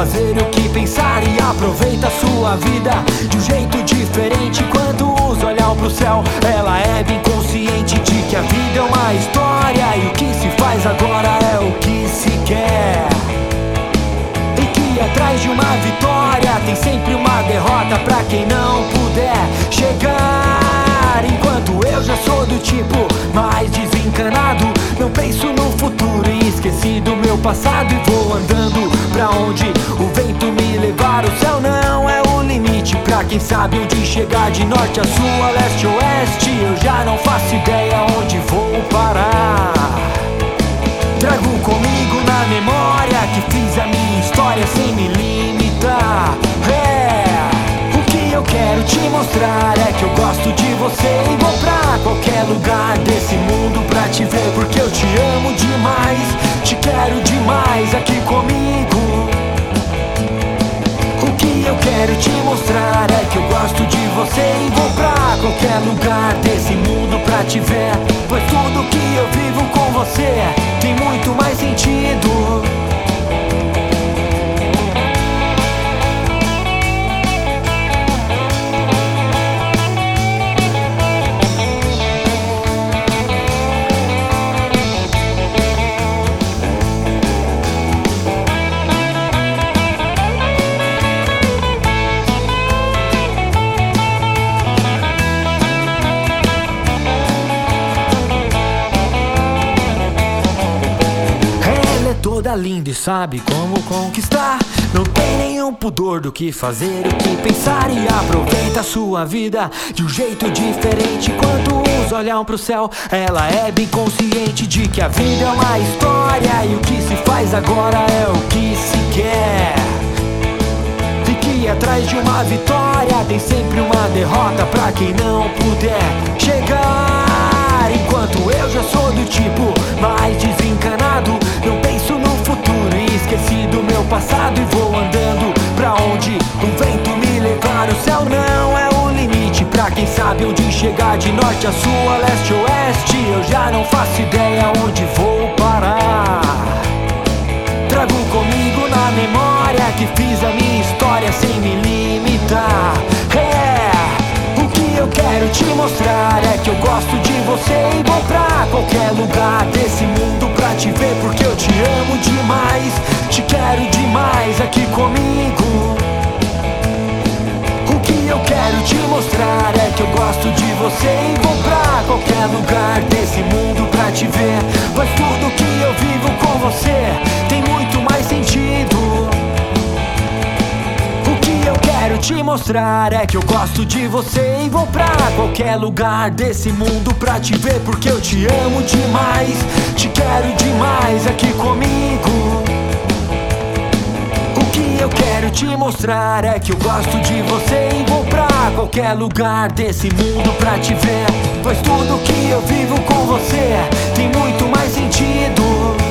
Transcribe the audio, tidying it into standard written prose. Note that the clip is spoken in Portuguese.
fazer, o que pensar e aproveita a sua vida de um jeito diferente. Quando usa olhar pro céu, ela é bem consciente de que a vida é uma história e o que se faz agora é o que se quer. E que atrás de uma vitória tem sempre uma derrota pra quem não puder chegar. Enquanto eu já sou do tipo mais desencanado, não penso no futuro e esqueci do meu passado e vou andando pra onde o vento me levar. O céu não é o limite pra quem sabe onde chegar. De norte a sul, a leste a oeste, eu já não faço ideia onde vou parar. Trago comigo na memória que fiz a minha história sem me limitar. O que eu quero te mostrar é que eu gosto de você e vou pra qualquer lugar desse mundo pra te ver, porque eu te amo demais, te quero demais aqui comigo. O que eu quero te mostrar é que eu gosto de você e vou pra qualquer lugar desse mundo pra te ver, pois tudo que eu vivo com você tem muito mais sentido. Toda linda e sabe como conquistar, não tem nenhum pudor do que fazer, o que pensar e aproveita a sua vida de um jeito diferente. Quando usa olhar pro céu, ela é bem consciente de que a vida é uma história e o que se faz agora é o que se quer. E que atrás de uma vitória tem sempre uma derrota pra quem não puder chegar. Enquanto eu já sou do tipo mais desencanado, não penso no futuro e esqueci do meu passado e vou andando pra onde o vento me levar. O céu não é o limite pra quem sabe onde chegar. De norte a sul, a leste a oeste, eu já não faço ideia onde vou parar. Trago comigo na memória que fiz a minha história sem me limitar. O que eu quero te mostrar é que eu gosto de você e vou pra qualquer lugar desse mundo pra te ver, porque eu te amo demais, te quero demais aqui comigo. O que eu quero te mostrar é que eu gosto de você e vou pra qualquer lugar desse mundo pra te ver, pois tudo que eu vivo com você tem muito mais sentido. O que eu quero te mostrar é que eu gosto de você e vou pra qualquer lugar desse mundo pra te ver, porque eu te amo demais, te quero demais aqui comigo. O que eu quero te mostrar é que eu gosto de você e vou pra qualquer lugar desse mundo pra te ver, pois tudo que eu vivo com você tem muito mais sentido.